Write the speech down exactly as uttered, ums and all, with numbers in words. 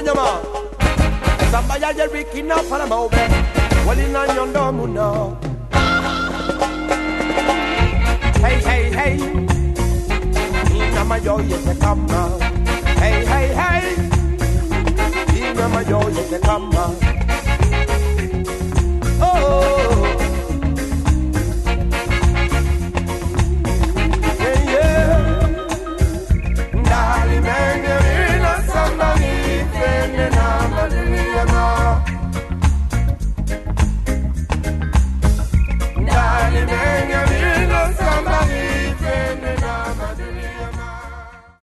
nyama Samba ya jeriki na para maube Wali na nyondo muno Hey hey hey Ina majoye te kama Hey hey hey Ina majoye te kama